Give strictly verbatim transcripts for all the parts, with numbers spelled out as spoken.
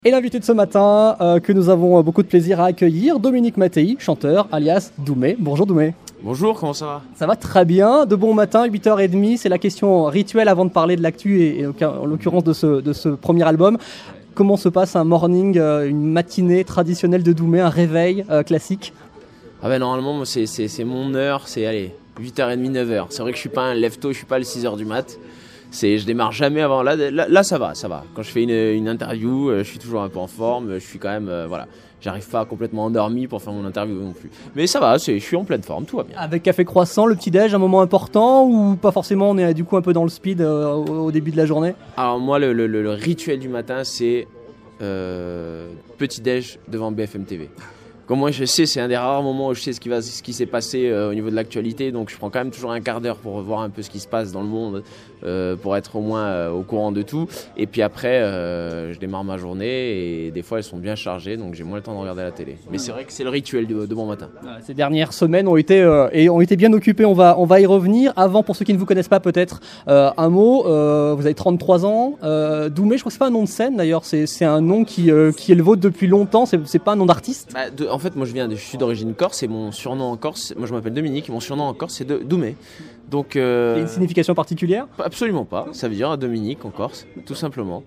Et l'invité de ce matin, euh, que nous avons beaucoup de plaisir à accueillir, Dominique Mattei, chanteur, alias Doumé. Bonjour Doumé. Bonjour, comment ça va? Ça va très bien, de bon matin, huit heures trente, c'est la question rituelle avant de parler de l'actu et, et en l'occurrence de ce, de ce premier album. Comment se passe un morning, euh, une matinée traditionnelle de Doumé, un réveil euh, classique? Ah ben normalement c'est, c'est, c'est mon heure, c'est allez, huit heures trente, neuf heures. C'est vrai que je suis pas un lève-tôt, je suis pas le six heures du mat. C'est, je démarre jamais avant. Là, là, là, ça va, ça va. Quand je fais une, une interview, euh, je suis toujours un peu en forme. Je suis quand même, euh, voilà, j'arrive pas complètement endormi pour faire mon interview non plus. Mais ça va, c'est, je suis en pleine forme, tout va bien. Avec café croissant, le petit-déj, un moment important ou pas forcément? On est du coup un peu dans le speed euh, au, au début de la journée. Alors moi, le, le, le, le rituel du matin, c'est euh, petit-déj devant B F M T V. Comme moi je sais, c'est un des rares moments où je sais ce qui, va, ce qui s'est passé euh, au niveau de l'actualité, donc je prends quand même toujours un quart d'heure pour voir un peu ce qui se passe dans le monde, euh, pour être au moins euh, au courant de tout. Et puis après, euh, je démarre ma journée et des fois elles sont bien chargées, donc j'ai moins le temps de regarder la télé. Mais c'est vrai que c'est le rituel de, de bon matin. Ces dernières semaines ont été, euh, et ont été bien occupées, on va, on va y revenir. Avant, pour ceux qui ne vous connaissent pas peut-être, euh, un mot, euh, vous avez trente-trois ans, euh, Doumé, je crois que c'est pas un nom de scène d'ailleurs, c'est, c'est un nom qui, euh, qui est le vôtre depuis longtemps, c'est, c'est pas un nom d'artiste. Bah, de, en fait, moi je viens de, je suis d'origine corse et mon surnom en Corse, moi je m'appelle Dominique et mon surnom en Corse c'est de Doumé. Donc, euh, il y a une signification particulière? Absolument pas, ça veut dire Dominique en Corse, tout simplement.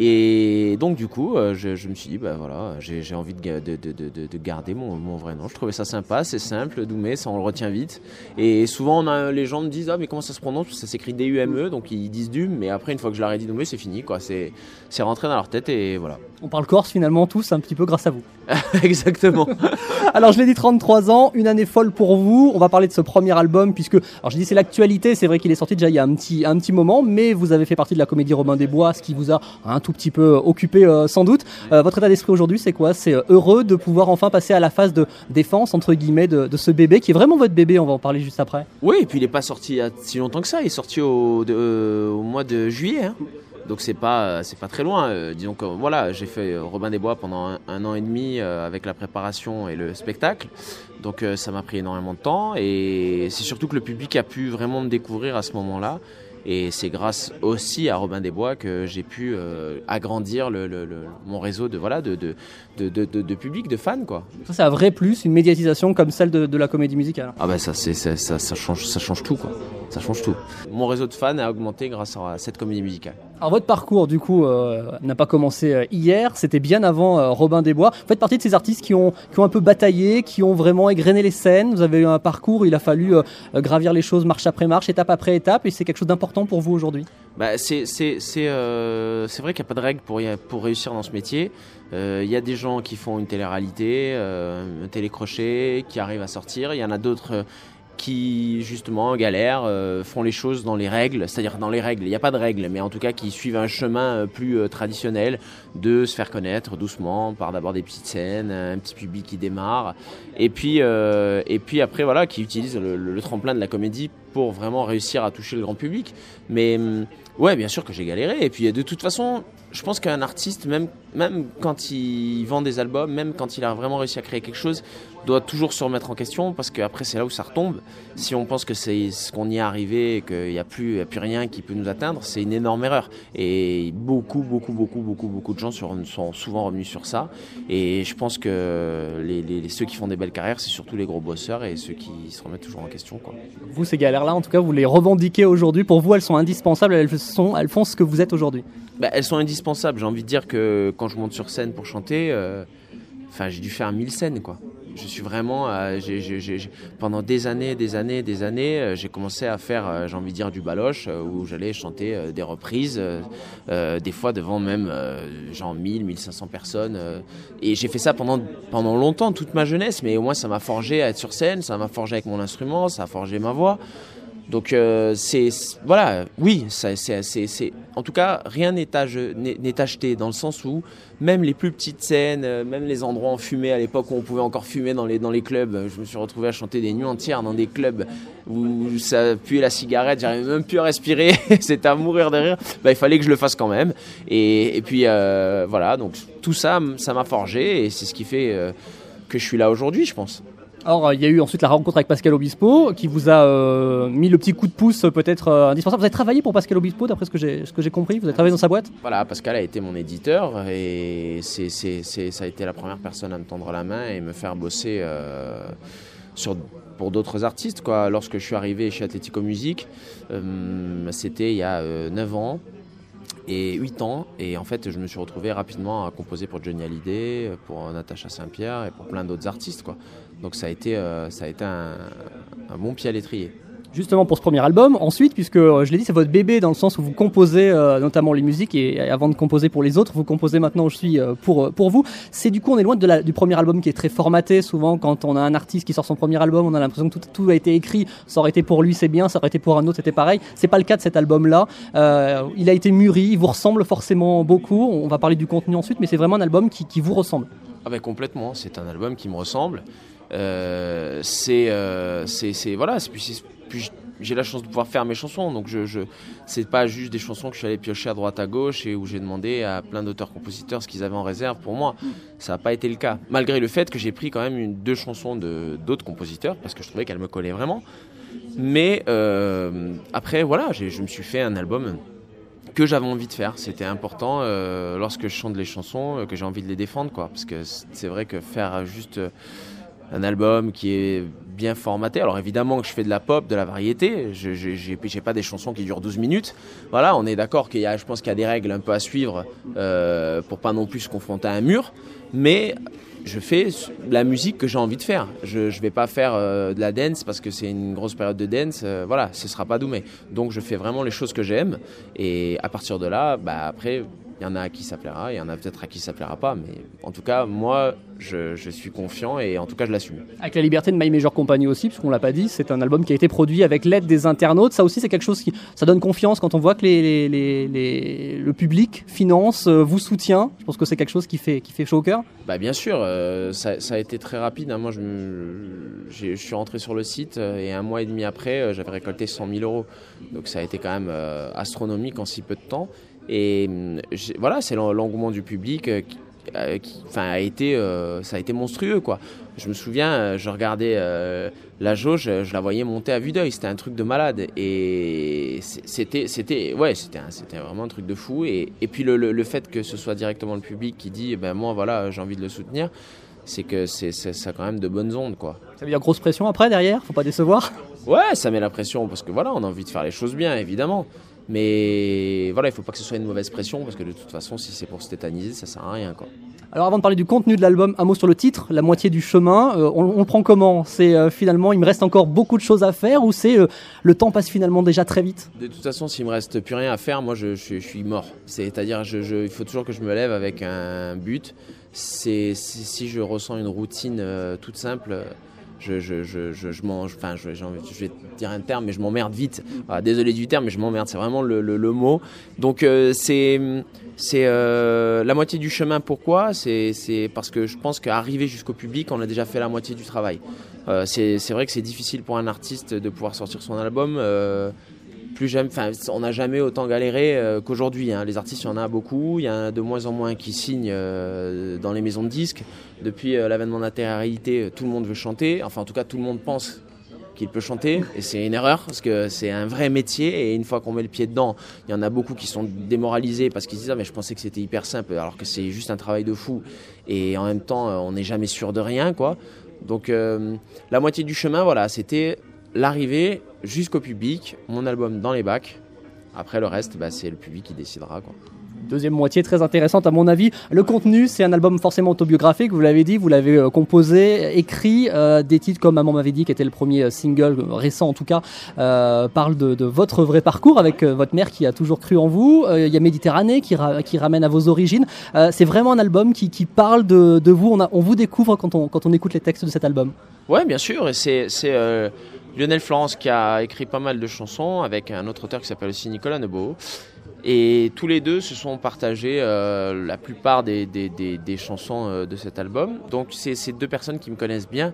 Et donc du coup, euh, je, je me suis dit, bah voilà, j'ai, j'ai envie de, de, de, de, de garder mon, mon vrai nom. Je trouvais ça sympa, c'est simple, Doumé, ça on le retient vite. Et souvent on a, les gens me disent, ah mais comment ça se prononce? Ça s'écrit D U M E, donc ils disent Dum, mais après une fois que je leur ai dit Doumé, c'est fini, quoi. C'est, c'est rentré dans leur tête et voilà. On parle corse finalement tous un petit peu grâce à vous. Exactement. Alors je l'ai dit, trente-trois ans, une année folle pour vous. On va parler de ce premier album puisque, alors je dis c'est l'actualité, c'est vrai qu'il est sorti déjà il y a un petit, un petit moment, mais vous avez fait partie de la comédie Robin des Bois, ce qui vous a un tout petit peu occupé euh, sans doute. Euh, votre état d'esprit aujourd'hui c'est quoi? C'est heureux de pouvoir enfin passer à la phase de défense entre guillemets de, de ce bébé qui est vraiment votre bébé, on va en parler juste après. Oui, et puis il n'est pas sorti il y a si longtemps que ça, il est sorti au, de, euh, au mois de juillet. Hein. Donc c'est pas c'est pas très loin. Euh, disons que voilà, j'ai fait euh, Robin des Bois pendant un, un an et demi euh, avec la préparation et le spectacle. Donc euh, ça m'a pris énormément de temps et c'est surtout que le public a pu vraiment me découvrir à ce moment-là. Et c'est grâce aussi à Robin des Bois que j'ai pu euh, agrandir le, le, le, mon réseau de, voilà, de, de, de, de, de, de public, de fans, quoi. Ça, c'est un vrai plus, une médiatisation comme celle de, de la comédie musicale. Ah ben ça, c'est, ça, ça, ça, change, ça change tout, quoi. Ça change tout. Mon réseau de fans a augmenté grâce à cette comédie musicale. Alors votre parcours, du coup, euh, n'a pas commencé hier, c'était bien avant euh, Robin des Bois. Vous faites partie de ces artistes qui ont, qui ont un peu bataillé, qui ont vraiment égrené les scènes. Vous avez eu un parcours, il a fallu euh, gravir les choses marche après marche, étape après étape, et c'est quelque chose d'important pour vous aujourd'hui? Bah, c'est, c'est, c'est, euh, c'est vrai qu'il n'y a pas de règle pour, pour réussir dans ce métier. Il euh, y a des gens qui font une télé-réalité, euh, un télécrochet, qui arrivent à sortir. Il y en a d'autres euh, qui, justement, galèrent, euh, font les choses dans les règles. C'est-à-dire dans les règles, il n'y a pas de règles, mais en tout cas qui suivent un chemin plus euh, traditionnel de se faire connaître doucement, par d'abord des petites scènes, un petit public qui démarre. Et puis, euh, et puis après, voilà, qui utilisent le, le, le tremplin de la comédie pour vraiment réussir à toucher le grand public. Mais ouais, bien sûr que j'ai galéré. Et puis de toute façon, je pense qu'un artiste, même, même quand il vend des albums, même quand il a vraiment réussi à créer quelque chose, doit toujours se remettre en question parce qu'après c'est là où ça retombe. Si on pense que c'est ce qu'on y est arrivé et qu'il n'y a plus, il y a plus rien qui peut nous atteindre, c'est une énorme erreur. Et beaucoup, beaucoup, beaucoup, beaucoup, beaucoup de gens sont souvent revenus sur ça. Et je pense que les, les, ceux qui font des belles carrières, c'est surtout les gros bosseurs et ceux qui se remettent toujours en question, quoi. Vous, ces galères-là, en tout cas, vous les revendiquez aujourd'hui. Pour vous, elles sont indispensables, elles, sont, elles font ce que vous êtes aujourd'hui. Bah, elles sont indispensables. J'ai envie de dire que quand je monte sur scène pour chanter, euh, j'ai dû faire mille scènes, quoi. Je suis vraiment, euh, j'ai, j'ai, j'ai, pendant des années, des années, des années, euh, j'ai commencé à faire, euh, j'ai envie de dire, du baloche, euh, où j'allais chanter euh, des reprises, euh, euh, des fois devant même euh, genre mille, mille cinq cents personnes. Euh, et j'ai fait ça pendant, pendant longtemps, toute ma jeunesse, mais au moins ça m'a forgé à être sur scène, ça m'a forgé avec mon instrument, ça a forgé ma voix. Donc euh, c'est, c'est voilà, oui, ça, c'est, c'est, c'est, en tout cas rien n'est, à, n'est, n'est acheté dans le sens où même les plus petites scènes, euh, même les endroits en fumée à l'époque où on pouvait encore fumer dans les dans les clubs, je me suis retrouvé à chanter des nuits entières dans des clubs où ça puait la cigarette, j'arrivais même plus à respirer, c'était à mourir de rire. Bah, il fallait que je le fasse quand même. Et, et puis euh, voilà, donc tout ça, ça m'a forgé et c'est ce qui fait euh, que je suis là aujourd'hui, je pense. Alors, il y a eu ensuite la rencontre avec Pascal Obispo, qui vous a euh, mis le petit coup de pouce peut-être euh, indispensable. Vous avez travaillé pour Pascal Obispo, d'après ce que j'ai, ce que j'ai compris. Vous avez travaillé dans sa boîte. Voilà, Pascal a été mon éditeur et c'est, c'est, c'est, ça a été la première personne à me tendre la main et me faire bosser euh, sur, pour d'autres artistes, quoi. Lorsque je suis arrivé chez Atlético Music, euh, c'était il y a euh, neuf ans. Et huit ans, et en fait je me suis retrouvé rapidement à composer pour Johnny Hallyday, pour Natacha Saint-Pierre et pour plein d'autres artistes, quoi. Donc ça a été, euh, ça a été un, un bon pied à l'étrier. Justement pour ce premier album, ensuite, puisque euh, je l'ai dit, c'est votre bébé dans le sens où vous composez euh, notamment les musiques et, et avant de composer pour les autres, vous composez maintenant, je suis euh, pour, pour vous. C'est du coup, on est loin de la, du premier album qui est très formaté. Souvent, quand on a un artiste qui sort son premier album, on a l'impression que tout, tout a été écrit. Ça aurait été pour lui, c'est bien. Ça aurait été pour un autre, c'était pareil. C'est pas le cas de cet album-là. Euh, il a été mûri, il vous ressemble forcément beaucoup. On va parler du contenu ensuite, mais c'est vraiment un album qui, qui vous ressemble. Ah ben complètement, c'est un album qui me ressemble. Euh, c'est, euh, c'est, c'est, voilà, c'est, c'est, puis j'ai la chance de pouvoir faire mes chansons, donc je, je, c'est pas juste des chansons que je suis allé piocher à droite à gauche et où j'ai demandé à plein d'auteurs-compositeurs ce qu'ils avaient en réserve pour moi. Ça n'a pas été le cas, malgré le fait que j'ai pris quand même une, deux chansons de, d'autres compositeurs parce que je trouvais qu'elles me collaient vraiment. Mais euh, après, voilà, j'ai, je me suis fait un album que j'avais envie de faire. C'était important euh, lorsque je chante les chansons, euh, que j'ai envie de les défendre, quoi, parce que c'est vrai que faire juste euh, un album qui est bien formaté. Alors évidemment que je fais de la pop, de la variété. Je j'ai, j'ai pas des chansons qui durent douze minutes. Voilà, on est d'accord qu'il y a, je pense qu'il y a des règles un peu à suivre euh, pour pas non plus se confronter à un mur. Mais je fais la musique que j'ai envie de faire. Je je vais pas faire euh, de la dance parce que c'est une grosse période de dance. Euh, voilà, ce sera pas doumé. Donc je fais vraiment les choses que j'aime. Et à partir de là, bah après. Il y en a à qui ça plaira, il y en a peut-être à qui ça plaira pas, mais en tout cas, moi, je, je suis confiant et en tout cas, je l'assume. Avec la liberté de My Major Company aussi, puisqu'on l'a pas dit, c'est un album qui a été produit avec l'aide des internautes. Ça aussi, c'est quelque chose qui, ça donne confiance quand on voit que les, les, les, les, le public finance, vous soutient. Je pense que c'est quelque chose qui fait, qui fait chaud au cœur. Bah bien sûr, euh, ça, ça a été très rapide. Hein. Moi, je, me, je suis rentré sur le site et un mois et demi après, j'avais récolté cent mille euros. Donc ça a été quand même euh, astronomique en si peu de temps. Et voilà, c'est l'engouement du public euh, qui, euh, qui enfin, a été, euh, ça a été monstrueux, quoi. Je me souviens, je regardais euh, la jauge, je la voyais monter à vue d'œil, c'était un truc de malade. Et c'était, c'était, ouais, c'était, un, c'était vraiment un truc de fou. Et, et puis le, le, le fait que ce soit directement le public qui dit, ben moi voilà, j'ai envie de le soutenir, c'est que c'est, c'est, ça a quand même de bonnes ondes, quoi. Ça veut dire grosse pression après, derrière, faut pas décevoir. Ouais, ça met la pression parce que voilà, on a envie de faire les choses bien, évidemment. Mais voilà, il ne faut pas que ce soit une mauvaise pression parce que de toute façon, si c'est pour se tétaniser, ça ne sert à rien, quoi. Alors avant de parler du contenu de l'album, un mot sur le titre, La moitié du chemin. Euh, on, on le prend comment ? C'est euh, finalement, il me reste encore beaucoup de choses à faire ou c'est euh, le temps passe finalement déjà très vite ? De toute façon, s'il me reste plus rien à faire, moi je, je, je suis mort. C'est-à-dire, je, je, il faut toujours que je me lève avec un but. C'est, si, si je ressens une routine euh, toute simple... Je, je, je, je, je mange, enfin, je, je vais dire un terme, mais je m'emmerde vite. Voilà, désolé du terme, mais je m'emmerde, c'est vraiment le, le, le mot. Donc, euh, c'est, c'est euh, la moitié du chemin. Pourquoi ? c'est, c'est parce que je pense qu'arriver jusqu'au public, on a déjà fait la moitié du travail. Euh, c'est, c'est vrai que c'est difficile pour un artiste de pouvoir sortir son album. Euh, plus jamais, enfin, on n'a jamais autant galéré euh, qu'aujourd'hui. Hein. Les artistes, il y en a beaucoup. Il y en a de moins en moins qui signent euh, dans les maisons de disques. Depuis euh, l'avènement de la télé-réalité, tout le monde veut chanter. Enfin, en tout cas, tout le monde pense qu'il peut chanter. Et c'est une erreur parce que c'est un vrai métier. Et une fois qu'on met le pied dedans, il y en a beaucoup qui sont démoralisés parce qu'ils disent « Ah, mais je pensais que c'était hyper simple. » Alors que c'est juste un travail de fou. Et en même temps, on n'est jamais sûr de rien, quoi. Donc, euh, la moitié du chemin, voilà, c'était l'arrivée jusqu'au public, mon album dans les bacs. Après, le reste, bah, c'est le public qui décidera, quoi. Deuxième moitié très intéressante à mon avis. Le contenu, c'est un album forcément autobiographique, vous l'avez dit, vous l'avez euh, composé, écrit. Euh, des titres comme Maman m'avait dit, qui était le premier single, euh, récent en tout cas, euh, parle de, de votre vrai parcours avec euh, votre mère qui a toujours cru en vous. Il euh, y a Méditerranée qui, ra- qui ramène à vos origines. Euh, c'est vraiment un album qui, qui parle de, de vous. On, a, on vous découvre quand on, quand on écoute les textes de cet album. Ouais, bien sûr. Et c'est... c'est euh... Lionel Florence qui a écrit pas mal de chansons avec un autre auteur qui s'appelle aussi Nicolas Nebo. Et tous les deux se sont partagés euh, la plupart des, des, des, des chansons euh, de cet album. Donc c'est ces deux personnes qui me connaissent bien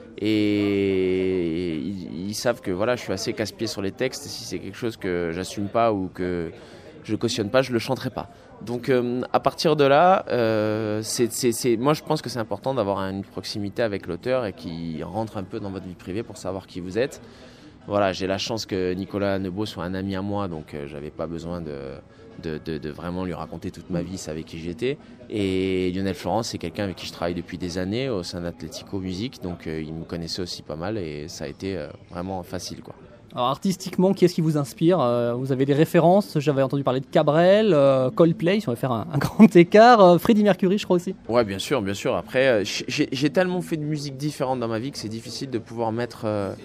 et ils, ils savent que voilà, je suis assez casse-pied sur les textes. Si c'est quelque chose que j'assume pas ou que je cautionne pas, je le chanterai pas. Donc euh, à partir de là, euh, c'est, c'est, c'est, moi je pense que c'est important d'avoir une proximité avec l'auteur et qui rentre un peu dans votre vie privée pour savoir qui vous êtes. Voilà, j'ai la chance que Nicolas Nebaud soit un ami à moi, donc euh, j'avais pas besoin de, de, de, de vraiment lui raconter toute ma vie, c'est avec qui j'étais. Et Lionel Florence, c'est quelqu'un avec qui je travaille depuis des années au sein d'Atlético Musique, donc euh, il me connaissait aussi pas mal et ça a été euh, vraiment facile, quoi. Alors artistiquement, qui est-ce qui vous inspire? euh, Vous avez des références? J'avais entendu parler de Cabrel, euh, Coldplay, si on va faire un, un grand écart. euh, Freddie Mercury, je crois aussi. Ouais, bien sûr, bien sûr. Après, euh, j'ai, j'ai tellement fait de musique différente dans ma vie que c'est difficile de pouvoir mettre euh,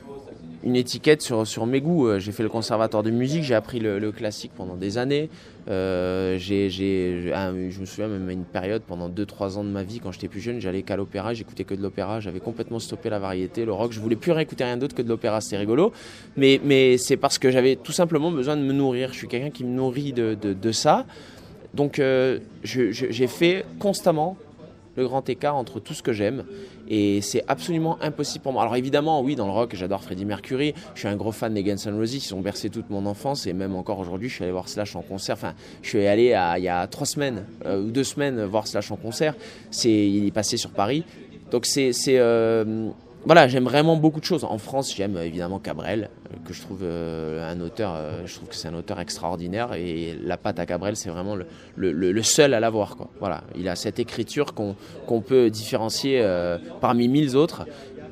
une étiquette sur, sur mes goûts. Euh, J'ai fait le conservatoire de musique, j'ai appris le, le classique pendant des années. Euh, j'ai, j'ai, je me souviens même à une période, pendant deux trois ans de ma vie, quand j'étais plus jeune, j'allais qu'à l'opéra, j'écoutais que de l'opéra, j'avais complètement stoppé la variété, le rock, je voulais plus réécouter rien d'autre que de l'opéra, c'était rigolo. Mais, mais c'est parce que j'avais tout simplement besoin de me nourrir. Je suis quelqu'un qui me nourrit de, de, de ça. Donc euh, je, je, j'ai fait constamment le grand écart entre tout ce que j'aime et c'est absolument impossible pour moi. Alors évidemment, oui, dans le rock, j'adore Freddie Mercury, je suis un gros fan des Guns N' Roses, ils ont bercé toute mon enfance et même encore aujourd'hui, je suis allé voir Slash en concert. Enfin, je suis allé à, il y a trois semaines euh, ou deux semaines voir Slash en concert. C'est, il est passé sur Paris, donc c'est, c'est euh, voilà, j'aime vraiment beaucoup de choses. En France, j'aime évidemment Cabrel, que je trouve euh, un auteur, euh, je trouve que c'est un auteur extraordinaire et la patte à Cabrel, c'est vraiment le, le, le seul à l'avoir, quoi. Voilà, il a cette écriture qu'on, qu'on peut différencier euh, parmi mille autres.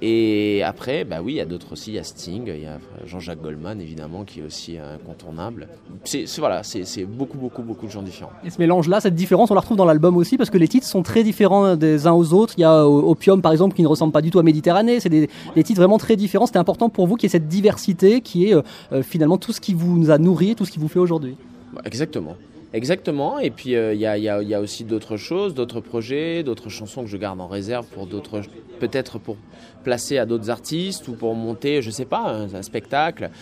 Et après, bah oui, il y a d'autres aussi, il y a Sting, il y a Jean-Jacques Goldman évidemment qui est aussi incontournable. C'est, c'est voilà, c'est, c'est beaucoup, beaucoup, beaucoup de gens différents. Et ce mélange-là, cette différence, on la retrouve dans l'album aussi parce que les titres sont très différents des uns aux autres. Il y a Opium par exemple qui ne ressemble pas du tout à Méditerranée. C'est des, des titres vraiment très différents. C'était important pour vous qu'il y ait cette diversité qui est euh, finalement tout ce qui vous a nourri, tout ce qui vous fait aujourd'hui. Exactement. Exactement, et puis il euh, y, y, y a aussi d'autres choses, d'autres projets, d'autres chansons que je garde en réserve pour d'autres, peut-être pour placer à d'autres artistes ou pour monter, je sais pas, un, un spectacle.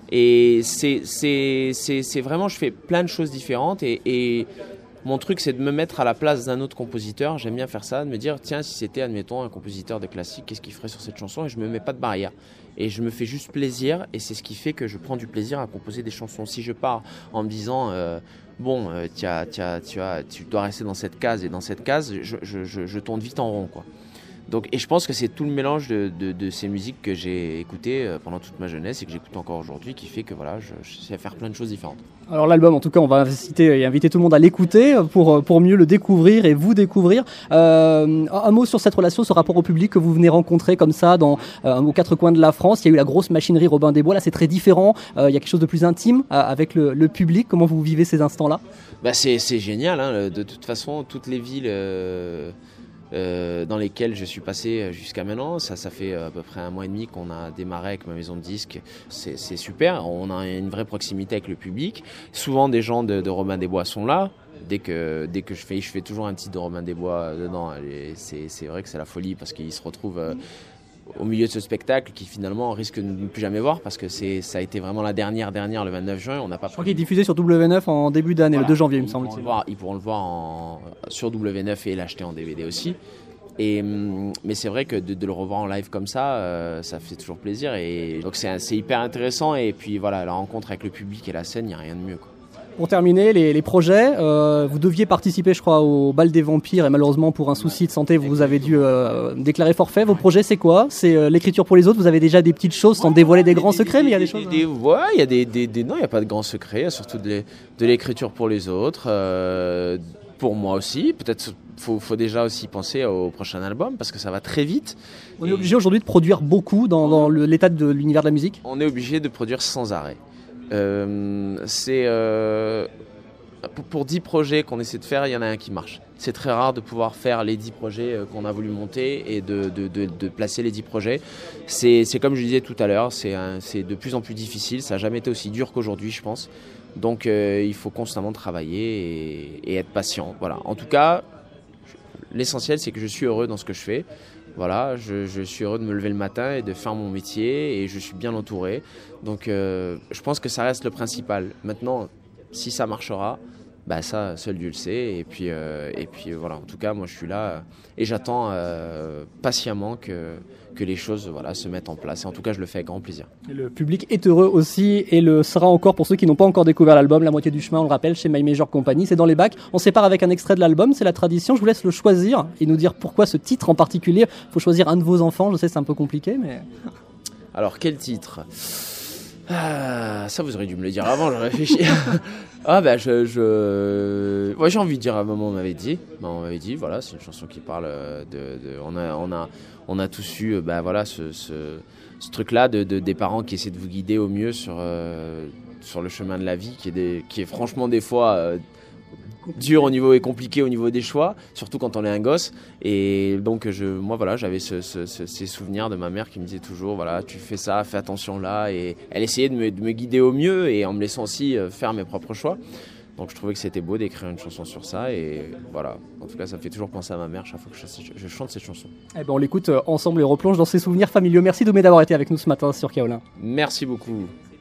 Et c'est, c'est, c'est, c'est vraiment, je fais plein de choses différentes et, et mon truc c'est de me mettre à la place d'un autre compositeur, j'aime bien faire ça, de me dire tiens si c'était admettons un compositeur de classique, qu'est-ce qu'il ferait sur cette chanson et je me mets pas de barrière. Et je me fais juste plaisir et c'est ce qui fait que je prends du plaisir à composer des chansons. Si je pars en me disant euh, bon, euh, t'as, t'as, tu, as, tu dois rester dans cette case et dans cette case, je, je, je, je tourne vite en rond, quoi. Donc, et je pense que c'est tout le mélange de, de, de ces musiques que j'ai écoutées pendant toute ma jeunesse et que j'écoute encore aujourd'hui qui fait que voilà, je, je sais faire plein de choses différentes. Alors l'album, en tout cas, on va inciter et inviter tout le monde à l'écouter pour, pour mieux le découvrir et vous découvrir. Euh, un mot sur cette relation, ce rapport au public que vous venez rencontrer comme ça dans, euh, aux quatre coins de la France. Il y a eu la grosse machinerie Robin des Bois, là c'est très différent. Euh, il y a quelque chose de plus intime euh, avec le, le public. Comment vous vivez ces instants-là? Bah c'est, c'est génial, hein. De toute façon, toutes les villes... Euh... Euh, dans lesquels je suis passé jusqu'à maintenant. Ça, ça fait à peu près un mois et demi qu'on a démarré avec ma maison de disques. C'est, c'est super, on a une vraie proximité avec le public. Souvent, des gens de, de Robin des Bois sont là. Dès que, dès que je fais, je fais toujours un titre de Robin des Bois dedans. Et c'est, c'est vrai que c'est la folie parce qu'ils se retrouvent euh, au milieu de ce spectacle qui finalement risque de ne plus jamais voir parce que c'est, ça a été vraiment la dernière dernière le vingt-neuf juin. On n'a pas. Je crois qu'il est diffusé sur W neuf en début d'année, voilà, le deux janvier, il me semble. Ils pourront le voir, ils pourront le voir en, sur W neuf et l'acheter en D V D aussi. Et, mais c'est vrai que de, de le revoir en live comme ça, euh, ça fait toujours plaisir. Et donc c'est, c'est hyper intéressant. Et puis voilà, la rencontre avec le public et la scène, il n'y a rien de mieux, quoi. Pour terminer, les, les projets, euh, vous deviez participer, je crois, au Bal des Vampires et malheureusement pour un souci de santé, vous avez dû euh, déclarer forfait. Vos projets, c'est quoi? C'est euh, l'écriture pour les autres? Vous avez déjà des petites choses sans dévoiler des grands secrets, mais il y a des choses. Des, ouais, il y a des, des, des non, il n'y a pas de grands secrets, il y a surtout de, les, de l'écriture pour les autres, euh, pour moi aussi. Peut-être faut, faut déjà aussi penser au prochain album parce que ça va très vite. On est obligé aujourd'hui de produire beaucoup dans, dans le, l'état de l'univers de la musique. On est obligé de produire sans arrêt. Euh, c'est euh, pour, pour dix projets qu'on essaie de faire, il y en a un qui marche. C'est très rare de pouvoir faire les dix projets qu'on a voulu monter et de, de, de, de placer les dix projets. C'est, c'est comme je disais tout à l'heure, c'est, un, c'est de plus en plus difficile. Ça n'a jamais été aussi dur qu'aujourd'hui, je pense. Donc euh, il faut constamment travailler et, et être patient. Voilà. En tout cas, l'essentiel, c'est que je suis heureux dans ce que je fais. Voilà, je, je suis heureux de me lever le matin et de faire mon métier et je suis bien entouré. Donc euh, je pense que ça reste le principal. Maintenant, si ça marchera, bah ça, seul Dieu le sait. Et puis, euh, et puis euh, voilà, en tout cas, moi je suis là euh, et j'attends euh, patiemment que, que les choses voilà, se mettent en place. Et en tout cas, je le fais avec grand plaisir. Et le public est heureux aussi et le sera encore pour ceux qui n'ont pas encore découvert l'album. La moitié du chemin, on le rappelle, chez My Major Company. C'est dans les bacs. On sépare avec un extrait de l'album, c'est la tradition. Je vous laisse le choisir et nous dire pourquoi ce titre en particulier. Il faut choisir un de vos enfants. Je sais, c'est un peu compliqué, mais... Alors, quel titre ? Ah, ça, vous auriez dû me le dire avant, je réfléchis. ah, bah, je. je... Ouais, j'ai envie de dire, à maman m'avait dit. Maman m'avait dit, voilà, c'est une chanson qui parle de. de... On, a, on, a, on a tous eu, bah, voilà, ce, ce, ce truc-là de, de, des parents qui essaient de vous guider au mieux sur, euh, sur le chemin de la vie, qui est, des, qui est franchement, des fois. Euh, dur au niveau et compliqué au niveau des choix, surtout quand on est un gosse. Et donc je, moi voilà, j'avais ce, ce, ce, ces souvenirs de ma mère qui me disait toujours voilà, tu fais ça, fais attention là, et elle essayait de me, de me guider au mieux et en me laissant aussi faire mes propres choix. Donc je trouvais que c'était beau d'écrire une chanson sur ça, et voilà, en tout cas ça me fait toujours penser à ma mère chaque fois que je, je chante cette chanson. Eh ben on l'écoute ensemble et replonge dans ses souvenirs familiaux. Merci Doumé d'avoir été avec nous ce matin sur Kaolin. Merci beaucoup.